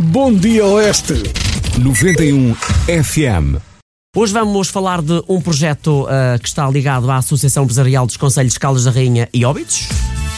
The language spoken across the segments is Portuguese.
Bom Dia Oeste 91 FM. Hoje vamos falar de um projeto que está ligado à Associação Empresarial dos Concelhos de Caldas da Rainha e Óbidos.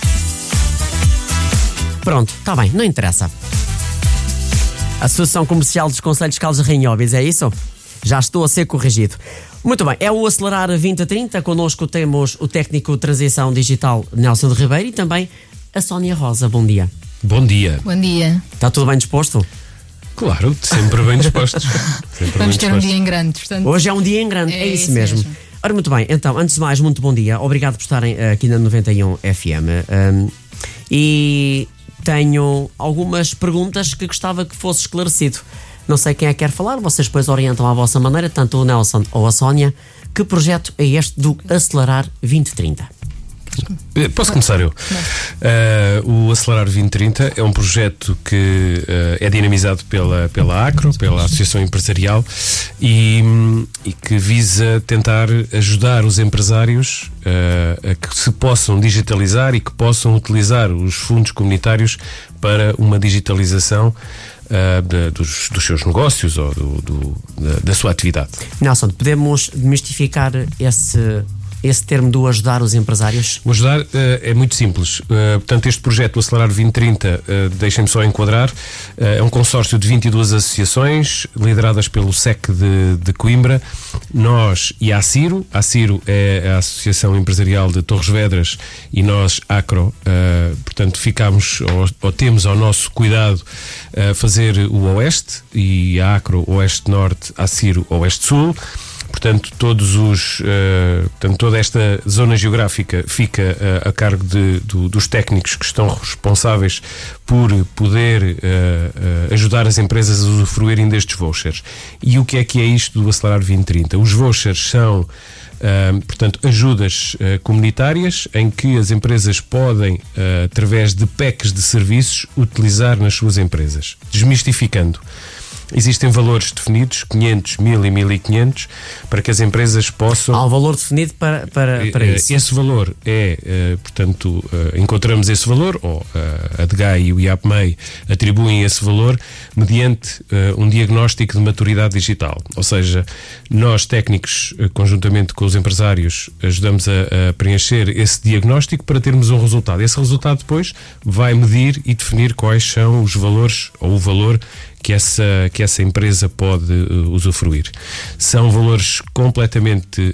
Pronto, está bem, não interessa. Associação Comercial dos Concelhos de Caldas da Rainha e Óbidos, é isso? Já estou a ser corrigido. Muito bem, é o Acelerar 2030. Connosco temos o técnico de transição digital Nelson de Ribeiro e também a Sónia Rosa. Bom dia. Bom dia. Bom dia. Está tudo bem disposto? Claro, sempre bem dispostos. Vamos ter um dia em grande, portanto. Hoje é um dia em grande, é isso mesmo. Ora, muito bem, então, antes de mais, muito bom dia. Obrigado por estarem aqui na 91 FM. E tenho algumas perguntas que gostava que fosse esclarecido. Não sei quem é que quer falar, vocês depois orientam à vossa maneira, tanto o Nelson ou a Sónia. Que projeto é este do Acelerar 2030? Posso começar eu? O Acelerar 2030 é um projeto que é dinamizado pela ACRO, pela Associação Empresarial, e que visa tentar ajudar os empresários a que se possam digitalizar e que possam utilizar os fundos comunitários para uma digitalização dos seus negócios ou da sua atividade. Nelson, podemos desmistificar esse termo do ajudar os empresários? O ajudar é muito simples. Portanto, este projeto, o Acelerar 2030, deixem-me só enquadrar, é um consórcio de 22 associações lideradas pelo SEC de Coimbra, nós e a ACIRO. A ACIRO é a Associação Empresarial de Torres Vedras e nós, ACRO, portanto, ficamos ou temos ao nosso cuidado fazer o Oeste, e a ACRO Oeste-Norte, a ACIRO Oeste-Sul. Portanto, toda esta zona geográfica fica a cargo dos técnicos que estão responsáveis por poder ajudar as empresas a usufruírem destes vouchers. E o que é isto do Acelerar 2030? Os vouchers são, portanto, ajudas comunitárias em que as empresas podem, através de packs de serviços, utilizar nas suas empresas. Desmistificando. Existem valores definidos, 500, 1000 e 1500, para que as empresas possam... Há um valor definido para isso. Esse valor portanto, encontramos esse valor, ou a DGAI e o IAPMEI atribuem esse valor mediante um diagnóstico de maturidade digital. Ou seja, nós técnicos, conjuntamente com os empresários, ajudamos a preencher esse diagnóstico para termos um resultado. Esse resultado depois vai medir e definir quais são os valores, ou o valor que essa empresa pode usufruir. São valores completamente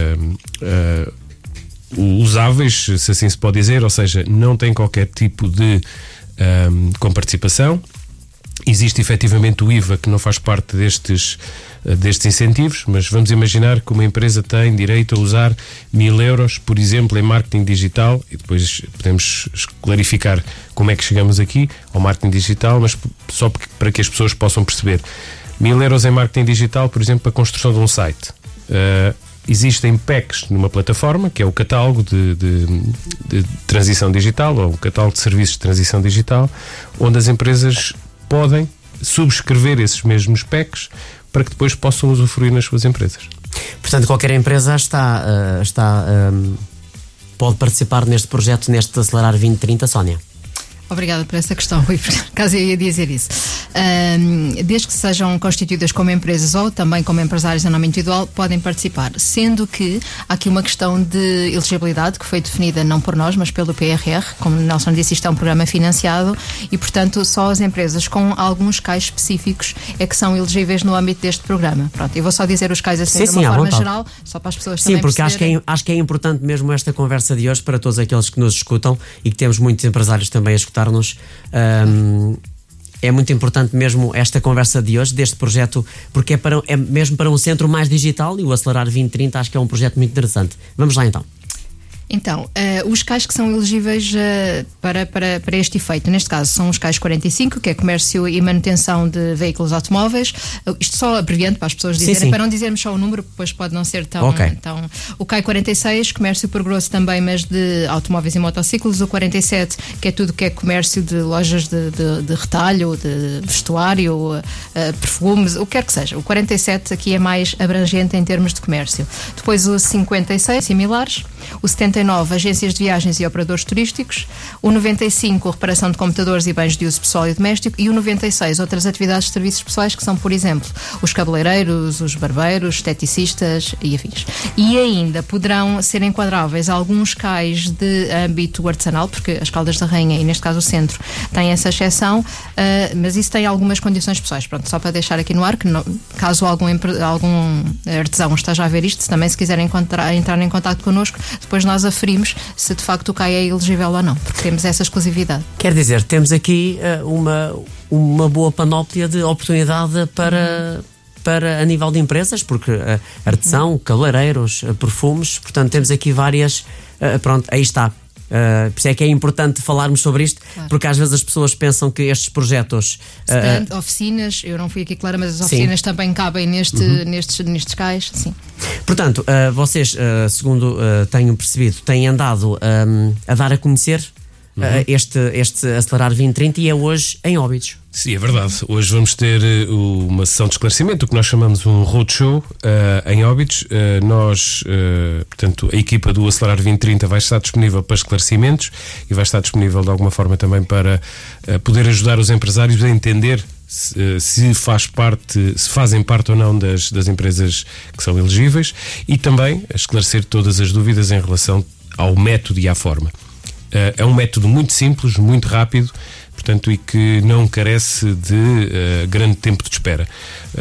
usáveis, se assim se pode dizer, ou seja, não tem qualquer tipo de comparticipação. Existe efetivamente o IVA, que não faz parte destes incentivos, mas vamos imaginar que uma empresa tem direito a usar 1000 euros, por exemplo, em marketing digital, e depois podemos clarificar como é que chegamos aqui ao marketing digital, mas só para que as pessoas possam perceber. 1000 euros em marketing digital, por exemplo, para a construção de um site. Existem packs numa plataforma, que é o catálogo de transição digital, ou o catálogo de serviços de transição digital, onde as empresas podem subscrever esses mesmos packs para que depois possam usufruir nas suas empresas. Portanto, qualquer empresa pode participar neste projeto, neste Acelerar 2030, Sónia? Obrigada por essa questão, Rui, por acaso eu ia dizer isso. Desde que sejam constituídas como empresas ou também como empresários em nome individual, podem participar, sendo que há aqui uma questão de elegibilidade que foi definida não por nós, mas pelo PRR. Como o Nelson disse, isto é um programa financiado e, portanto, só as empresas com alguns CAIs específicos é que são elegíveis no âmbito deste programa. Pronto, eu vou só dizer os CAIs assim de uma forma geral, só para as pessoas também perceberem. Sim, porque acho que é importante mesmo esta conversa de hoje para todos aqueles que nos escutam e que temos muitos empresários também a escutar-nos. É muito importante mesmo esta conversa de hoje, deste projeto, porque é mesmo para um centro mais digital, e o Acelerar 2030 acho que é um projeto muito interessante. Vamos lá então. Então, os CAIs que são elegíveis para este efeito, neste caso são os CAIs 45, que é comércio e manutenção de veículos automóveis. Isto só abreviando para as pessoas dizerem, sim. Para não dizermos só o número, depois pode não ser tão... Okay. Então, o CAI 46, comércio por grosso também, mas de automóveis e motociclos. O 47, que é tudo que é comércio de lojas de retalho, de vestuário, perfumes, o que quer que seja. O 47 aqui é mais abrangente em termos de comércio. Depois o 56, similares. O 79 99, agências de viagens e operadores turísticos. O 95, reparação de computadores e bens de uso pessoal e doméstico. E o 96, outras atividades de serviços pessoais, que são, por exemplo, os cabeleireiros, os barbeiros, esteticistas e afins. E ainda poderão ser enquadráveis alguns cais de âmbito artesanal, porque as Caldas da Rainha, e neste caso o centro, têm essa exceção, mas isso tem algumas condições pessoais. Pronto, só para deixar aqui no ar, que caso algum artesão esteja a ver isto, também se quiserem entrar em contato connosco, depois nós aferimos se de facto o CAI é elegível ou não, porque temos essa exclusividade. Quer dizer, temos aqui uma boa panóplia de oportunidade para a nível de empresas, porque artesão, cabeleireiros, perfumes, portanto temos aqui várias. Pronto, aí está. Por isso é que é importante falarmos sobre isto, claro. Porque às vezes as pessoas pensam que estes projetos oficinas, eu não fui aqui clara, mas as oficinas também cabem nestes cais, sim. Portanto, vocês, segundo tenho percebido, têm andado a dar a conhecer este Acelerar 2030 e é hoje em Óbidos. Sim, é verdade. Hoje vamos ter uma sessão de esclarecimento, o que nós chamamos um roadshow em Óbidos. Portanto, a equipa do Acelerar 2030 vai estar disponível para esclarecimentos e vai estar disponível de alguma forma também para poder ajudar os empresários a entender se fazem parte ou não das empresas que são elegíveis e também a esclarecer todas as dúvidas em relação ao método e à forma. É um método muito simples, muito rápido, portanto, e que não carece de grande tempo de espera.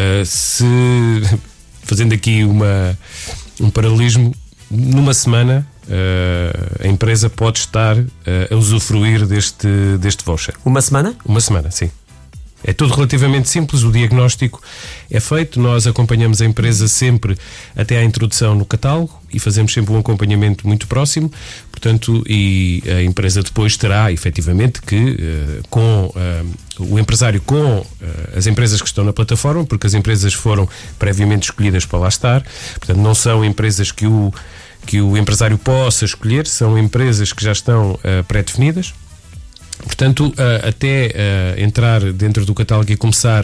Fazendo aqui um paralelismo, numa semana a empresa pode estar a usufruir deste voucher. Uma semana? Uma semana, sim. É tudo relativamente simples, o diagnóstico é feito, nós acompanhamos a empresa sempre até à introdução no catálogo e fazemos sempre um acompanhamento muito próximo, portanto, e a empresa depois terá, efetivamente, que com o empresário, com as empresas que estão na plataforma, porque as empresas foram previamente escolhidas para lá estar, portanto, não são empresas que o empresário possa escolher, são empresas que já estão pré-definidas. Portanto, até entrar dentro do catálogo e começar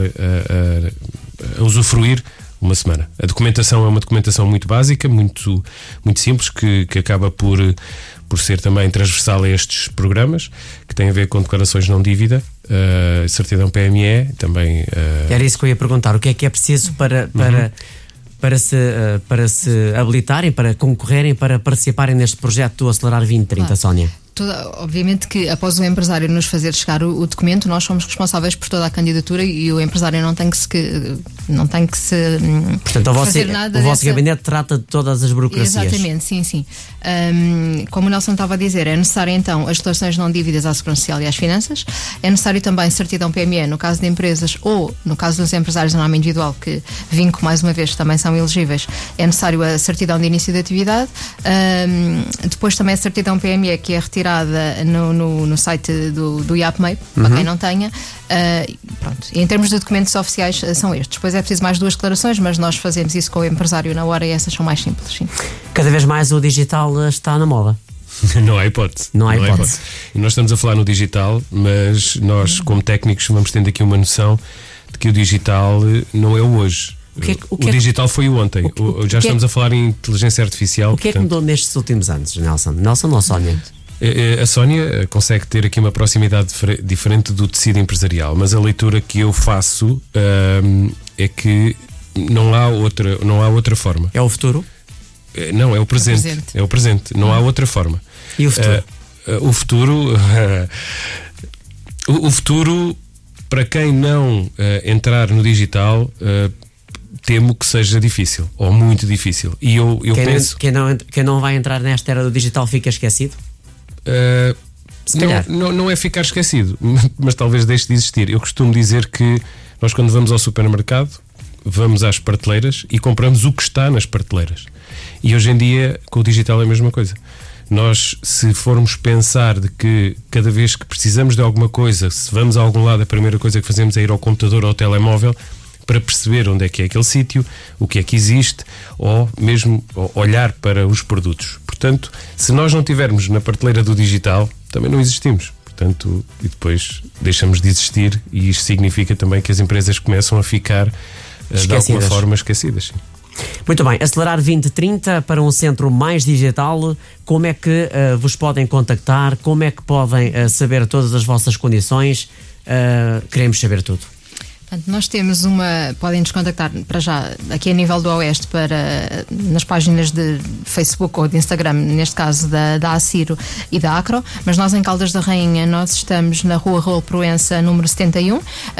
a usufruir, uma semana. A documentação é uma documentação muito básica, muito, muito simples, que acaba por ser também transversal a estes programas, que tem a ver com declarações não dívida, certidão PME, também... Era isso que eu ia perguntar, o que é preciso para se habilitarem, para concorrerem, para participarem neste projeto do Acelerar 2030, claro. Sónia? Obviamente que após o empresário nos fazer chegar o documento, nós somos responsáveis por toda a candidatura e o empresário não tem que se portanto, fazer nada. O vosso gabinete trata de todas as burocracias. Exatamente, sim. Como o Nelson estava a dizer, é necessário então as declarações não dívidas à Segurança Social e às Finanças, é necessário também certidão PME no caso de empresas ou no caso dos empresários de nome individual, que vinco mais uma vez também são elegíveis, é necessário a certidão de início de atividade, depois também a certidão PME que é retirada no site do IAPMEI, para quem não tenha. Pronto. E em termos de documentos oficiais são estes. Depois é preciso mais 2 declarações, mas nós fazemos isso com o empresário na hora e essas são mais simples, sim. Cada vez mais o digital está na moda. Não há hipótese. Não há hipótese. E nós estamos a falar no digital, mas nós, como técnicos, vamos tendo aqui uma noção de que o digital não é o hoje. O digital foi o ontem. Já estamos a falar em inteligência artificial. O que é que mudou nestes últimos anos, Nelson? Nelson ou Sónia? A Sónia consegue ter aqui uma proximidade diferente do tecido empresarial, mas a leitura que eu faço é que não há outra forma. É o futuro? Não, é o presente. É o presente. Não há outra forma. E o futuro? O futuro, para quem não entrar no digital, temo que seja difícil, ou muito difícil. E eu penso... Quem não vai entrar nesta era do digital fica esquecido? Não é ficar esquecido, mas talvez deixe de existir. Eu costumo dizer que nós, quando vamos ao supermercado, vamos às prateleiras e compramos o que está nas prateleiras. E hoje em dia, com o digital, é a mesma coisa. Nós, se formos pensar de que cada vez que precisamos de alguma coisa, se vamos a algum lado, a primeira coisa que fazemos é ir ao computador ou ao telemóvel para perceber onde é que é aquele sítio, o que é que existe, ou mesmo olhar para os produtos. Portanto, se nós não tivermos na prateleira do digital, também não existimos. Portanto, e depois deixamos de existir, e isto significa também que as empresas começam a ficar de alguma forma esquecidas. Sim. Muito bem, Acelerar 2030 para um centro mais digital. Como é que vos podem contactar? Como é que podem saber todas as vossas condições? Queremos saber tudo. Nós temos podem-nos contactar para já aqui a nível do Oeste nas páginas de Facebook ou de Instagram, neste caso da Aciro e da Acro, mas nós em Caldas da Rainha nós estamos na Rua Raul Proença número 71.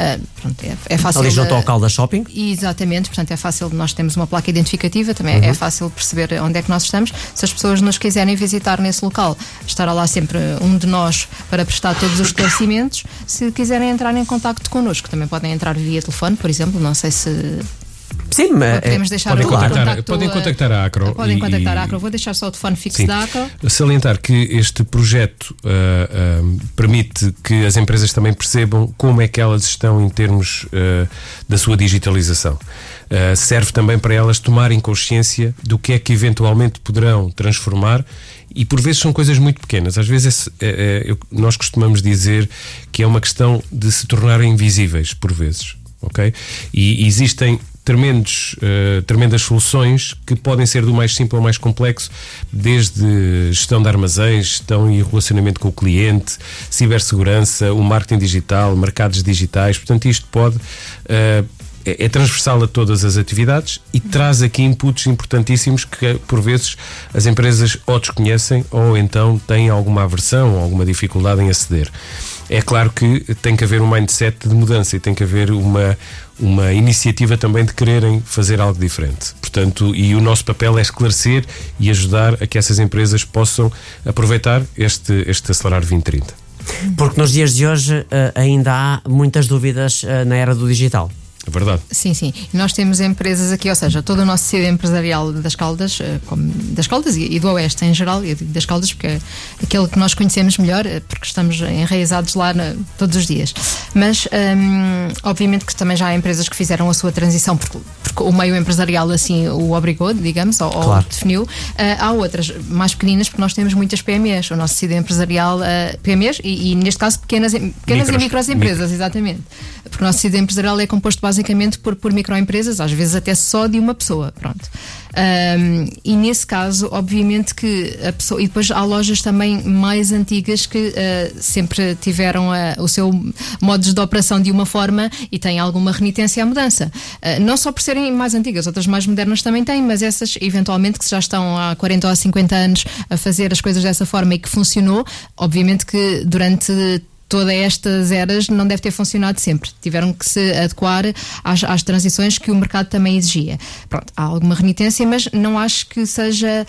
É fácil. Ali junto ao Caldas Shopping. Exatamente, portanto é fácil, nós temos uma placa identificativa, também é fácil perceber onde é que nós estamos. Se as pessoas nos quiserem visitar nesse local, estará lá sempre um de nós para prestar todos os esclarecimentos. Se quiserem entrar em contacto connosco, também podem entrar via telefone, por exemplo, não sei se... Sim, mas podemos deixar podem contactar a Acro. Podem contactar a Acro. Vou deixar só o telefone fixo da Acro. Salientar que este projeto permite que as empresas também percebam como é que elas estão em termos da sua digitalização. Serve também para elas tomarem consciência do que é que eventualmente poderão transformar. E por vezes são coisas muito pequenas. Às vezes nós costumamos dizer que é uma questão de se tornarem invisíveis, por vezes. Okay? E existem tremendas soluções que podem ser do mais simples ao mais complexo, desde gestão de armazéns, gestão e relacionamento com o cliente, cibersegurança, o marketing digital, mercados digitais. Portanto, isto pode... é transversal a todas as atividades e traz aqui inputs importantíssimos que por vezes as empresas ou desconhecem ou então têm alguma aversão ou alguma dificuldade em aceder. É claro que tem que haver um mindset de mudança e tem que haver uma iniciativa também de quererem fazer algo diferente. Portanto, e o nosso papel é esclarecer e ajudar a que essas empresas possam aproveitar este Acelerar 2030. Porque nos dias de hoje ainda há muitas dúvidas na era do digital. É verdade. Sim, sim. Nós temos empresas aqui, ou seja, todo o nosso tecido empresarial das Caldas, das Caldas e do Oeste em geral, e das Caldas porque é aquele que nós conhecemos melhor, porque estamos enraizados lá todos os dias. Mas, obviamente que também já há empresas que fizeram a sua transição porque o meio empresarial assim o obrigou, digamos, ou claro, definiu. Há outras mais pequeninas, porque nós temos muitas PMEs. O nosso tecido empresarial, PMEs, e neste caso pequenas e micros empresas, exatamente. Porque o nosso tecido empresarial é composto basicamente por microempresas, às vezes até só de uma pessoa, pronto. E nesse caso, obviamente que a pessoa, e depois há lojas também mais antigas que sempre tiveram o seu modo de operação de uma forma e têm alguma renitência à mudança. Não só por serem mais antigas, outras mais modernas também têm, mas essas eventualmente que já estão há 40 ou há 50 anos a fazer as coisas dessa forma e que funcionou, obviamente que durante todas estas eras não deve ter funcionado sempre. Tiveram que se adequar às transições que o mercado também exigia. Pronto, há alguma renitência, mas não acho que seja...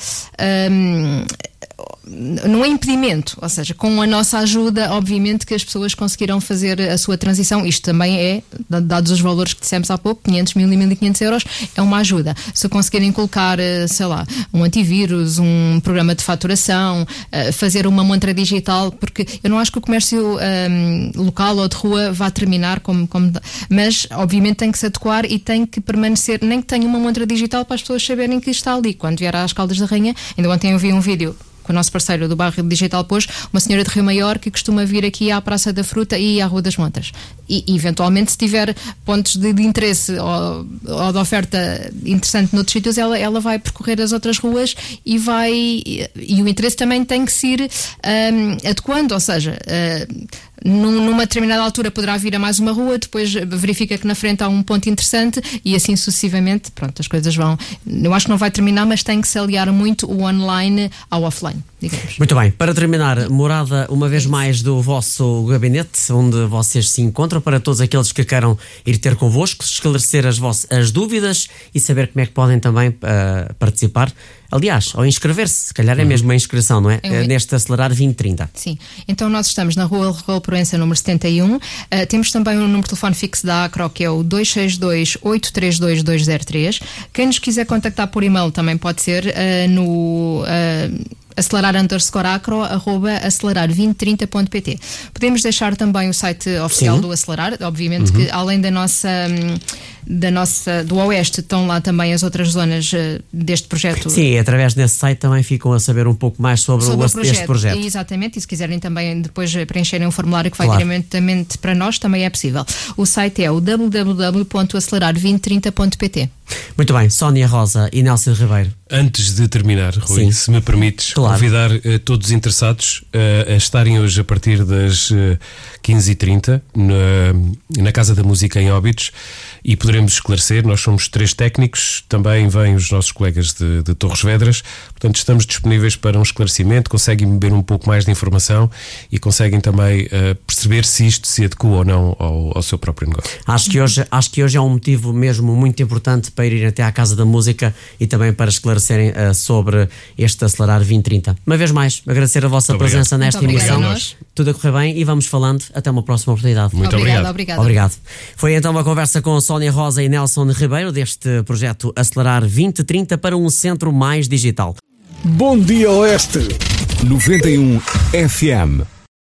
não é impedimento, ou seja, com a nossa ajuda, obviamente que as pessoas conseguirão fazer a sua transição. Isto também é, dados os valores que dissemos há pouco, 500 mil e 1.500 euros, é uma ajuda. Se conseguirem colocar, sei lá, um antivírus, um programa de faturação, fazer uma montra digital, porque eu não acho que o comércio local ou de rua vá terminar mas obviamente tem que se adequar e tem que permanecer, nem que tenha uma montra digital para as pessoas saberem que está ali. Quando vier às Caldas da Rainha, ainda ontem eu vi um vídeo com o nosso parceiro do Bairro Digital Pôs, uma senhora de Rio Maior que costuma vir aqui à Praça da Fruta e à Rua das Montras. E eventualmente, se tiver pontos de interesse ou de oferta interessante noutros sítios, ela vai percorrer as outras ruas e o interesse também tem que se ir adequando, ou seja, numa determinada altura poderá vir a mais uma rua, depois verifica que na frente há um ponto interessante e assim sucessivamente, pronto, as coisas vão. Eu acho que não vai terminar, mas tem que se aliar muito o online ao offline, digamos. Muito bem, para terminar, morada uma vez mais do vosso gabinete, onde vocês se encontram, para todos aqueles que queiram ir ter convosco, esclarecer as dúvidas e saber como é que podem também participar. Aliás, ao inscrever-se, se calhar é mesmo uma inscrição, não é? Neste Acelerar 2030. Sim, então nós estamos na Rua Raul Proença, número 71. Temos também um número de telefone fixo da Acro, que é o 262-832-203. Quem nos quiser contactar por e-mail também pode ser no... acelerar_acro@acelerar2030.pt. Podemos deixar também o site oficial do Acelerar, obviamente que além da nossa do Oeste, estão lá também as outras zonas deste projeto. Sim, através desse site também ficam a saber um pouco mais sobre este projeto. Exatamente, e se quiserem também depois preencherem um formulário que vai Claro. diretamente para nós, também é possível. O site é o www.acelerar2030.pt. Muito bem, Sónia Rosa e Nelson Ribeiro. Antes de terminar, Rui, Sim. se me permites, Claro. convidar todos os interessados a estarem hoje a partir das 15h30 na Casa da Música em Óbidos e poderemos esclarecer. Nós somos 3 técnicos, também vêm os nossos colegas de Torres Vedras, portanto estamos disponíveis para um esclarecimento, conseguem beber um pouco mais de informação e conseguem também perceber se isto se adequa ou não ao seu próprio negócio. Acho que hoje é um motivo mesmo muito importante para ir até à Casa da Música e também para esclarecerem sobre este Acelerar 2030. Uma vez mais, agradecer a vossa Muito presença obrigado. nesta Muito emissão. obrigada a nós. Tudo a correr bem e vamos falando. Até uma próxima oportunidade. Muito Obrigada. Obrigado. Foi então uma conversa com Sónia Rosa e Nelson Ribeiro deste projeto Acelerar 2030 para um centro mais digital. Bom dia Oeste. 91 FM.